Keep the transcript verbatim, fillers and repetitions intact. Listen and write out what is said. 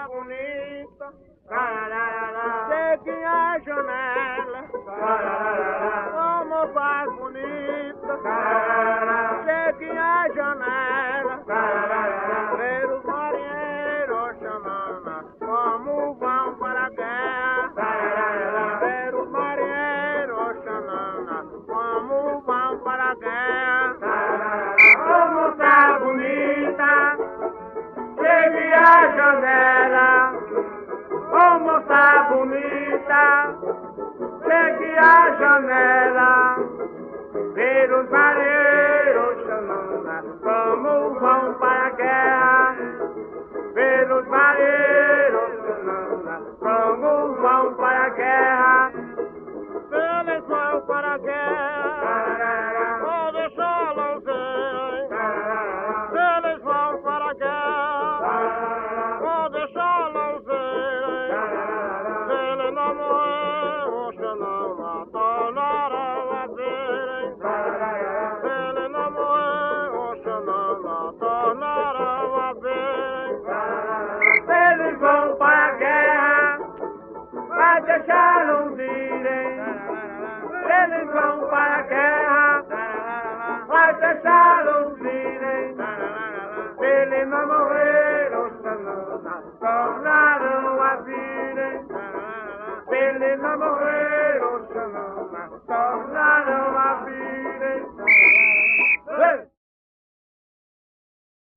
bonita, chegue a janela, como faz bonita, chegue a janela, ver os marinheiros chamando, como vão para a guerra, ver os marinheiros chamando, como vão para a guerra, como tá bonita, chegue a janela, como tá bonita, chegue a janela, ver os marinheiros chamando, como vão para a guerra, ver os marinheiros chamando, como vão para a guerra, eles vão para a guerra, vou deixá-los ir, eles vão para a guerra, vou deixá-los ir, se ele não morrer, oxe não a tornarão a virem, se ele não morrer, oxe não a tornarão a virem, eles vão para a guerra, vai deixá-los irem, eles vão para a guerra, vai deixá-los irem, se ele não morrer, oxe não tornarão a virem, se ele não morrer.